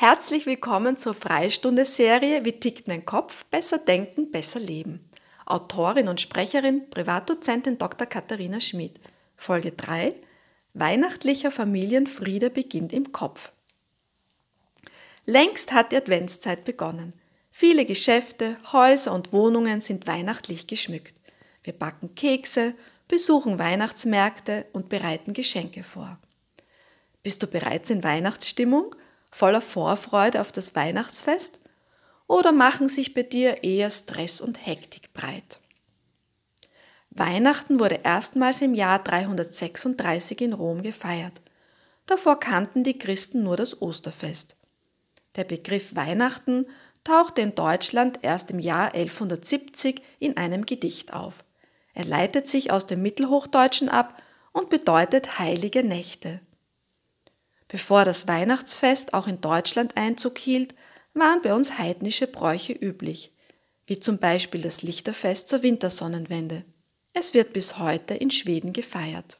Herzlich willkommen zur Freistunde-Serie Wie tickt mein Kopf? Besser denken, besser leben. Autorin und Sprecherin, Privatdozentin Dr. Katharina Schmid. Folge 3: Weihnachtlicher Familienfriede beginnt im Kopf. Längst hat die Adventszeit begonnen. Viele Geschäfte, Häuser und Wohnungen sind weihnachtlich geschmückt. Wir backen Kekse, besuchen Weihnachtsmärkte und bereiten Geschenke vor. Bist du bereits in Weihnachtsstimmung, voller Vorfreude auf das Weihnachtsfest? Oder machen sich bei dir eher Stress und Hektik breit? Weihnachten wurde erstmals im Jahr 336 in Rom gefeiert. Davor kannten die Christen nur das Osterfest. Der Begriff Weihnachten tauchte in Deutschland erst im Jahr 1170 in einem Gedicht auf. Er leitet sich aus dem Mittelhochdeutschen ab und bedeutet heilige Nächte. Bevor das Weihnachtsfest auch in Deutschland Einzug hielt, waren bei uns heidnische Bräuche üblich, wie zum Beispiel das Lichterfest zur Wintersonnenwende. Es wird bis heute in Schweden gefeiert.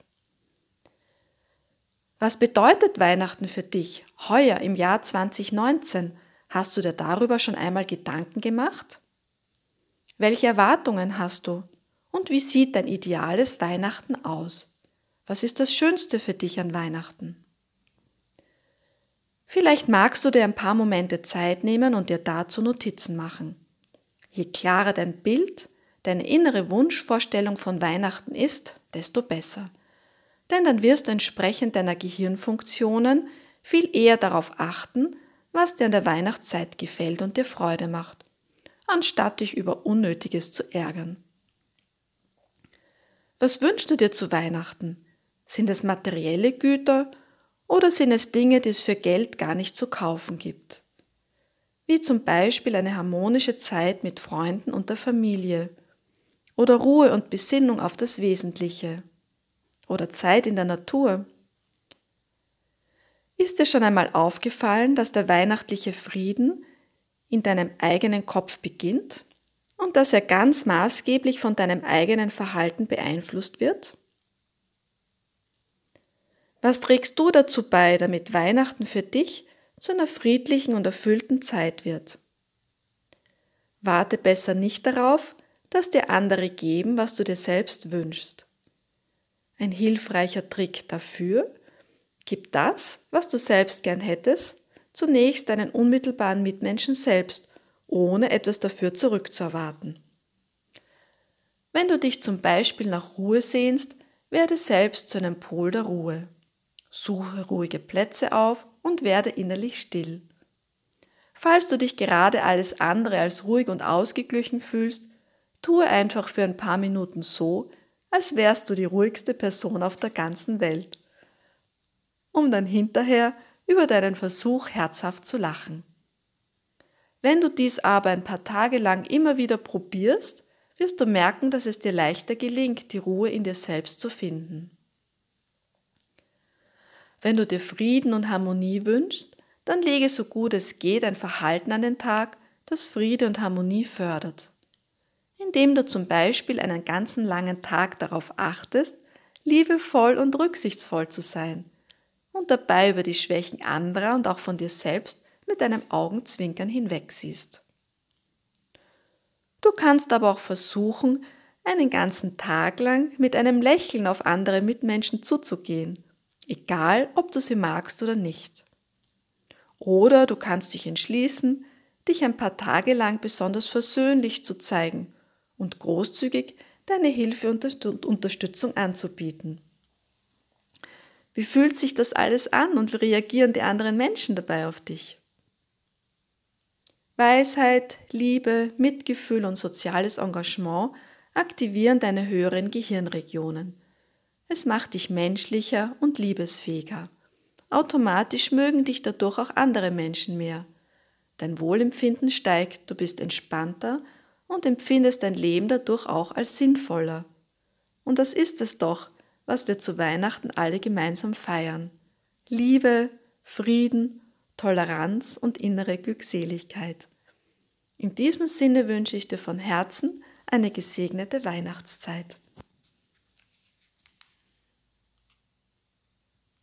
Was bedeutet Weihnachten für dich heuer im Jahr 2019? Hast du dir darüber schon einmal Gedanken gemacht? Welche Erwartungen hast du? Und wie sieht dein ideales Weihnachten aus? Was ist das Schönste für dich an Weihnachten? Vielleicht magst du dir ein paar Momente Zeit nehmen und dir dazu Notizen machen. Je klarer dein Bild, deine innere Wunschvorstellung von Weihnachten ist, desto besser. Denn dann wirst du entsprechend deiner Gehirnfunktionen viel eher darauf achten, was dir an der Weihnachtszeit gefällt und dir Freude macht, anstatt dich über Unnötiges zu ärgern. Was wünschst du dir zu Weihnachten? Sind es materielle Güter oder sind es Dinge, die es für Geld gar nicht zu kaufen gibt? Wie zum Beispiel eine harmonische Zeit mit Freunden und der Familie oder Ruhe und Besinnung auf das Wesentliche oder Zeit in der Natur. Ist dir schon einmal aufgefallen, dass der weihnachtliche Frieden in deinem eigenen Kopf beginnt und dass er ganz maßgeblich von deinem eigenen Verhalten beeinflusst wird? Was trägst du dazu bei, damit Weihnachten für dich zu einer friedlichen und erfüllten Zeit wird? Warte besser nicht darauf, dass dir andere geben, was du dir selbst wünschst. Ein hilfreicher Trick dafür: Gib das, was du selbst gern hättest, zunächst deinen unmittelbaren Mitmenschen selbst, ohne etwas dafür zurückzuerwarten. Wenn du dich zum Beispiel nach Ruhe sehnst, werde selbst zu einem Pol der Ruhe. Suche ruhige Plätze auf und werde innerlich still. Falls du dich gerade alles andere als ruhig und ausgeglichen fühlst, tue einfach für ein paar Minuten so, als wärst du die ruhigste Person auf der ganzen Welt, um dann hinterher über deinen Versuch herzhaft zu lachen. Wenn du dies aber ein paar Tage lang immer wieder probierst, wirst du merken, dass es dir leichter gelingt, die Ruhe in dir selbst zu finden. Wenn du dir Frieden und Harmonie wünschst, dann lege so gut es geht ein Verhalten an den Tag, das Friede und Harmonie fördert. Indem du zum Beispiel einen ganzen langen Tag darauf achtest, liebevoll und rücksichtsvoll zu sein und dabei über die Schwächen anderer und auch von dir selbst mit einem Augenzwinkern hinwegsiehst. Du kannst aber auch versuchen, einen ganzen Tag lang mit einem Lächeln auf andere Mitmenschen zuzugehen, egal ob du sie magst oder nicht. Oder du kannst dich entschließen, dich ein paar Tage lang besonders versöhnlich zu zeigen und großzügig deine Hilfe und Unterstützung anzubieten. Wie fühlt sich das alles an und wie reagieren die anderen Menschen dabei auf dich? Weisheit, Liebe, Mitgefühl und soziales Engagement aktivieren deine höheren Gehirnregionen. Es macht dich menschlicher und liebesfähiger. Automatisch mögen dich dadurch auch andere Menschen mehr. Dein Wohlempfinden steigt, du bist entspannter und empfindest dein Leben dadurch auch als sinnvoller. Und das ist es doch, was wir zu Weihnachten alle gemeinsam feiern. Liebe, Frieden, Toleranz und innere Glückseligkeit. In diesem Sinne wünsche ich dir von Herzen eine gesegnete Weihnachtszeit.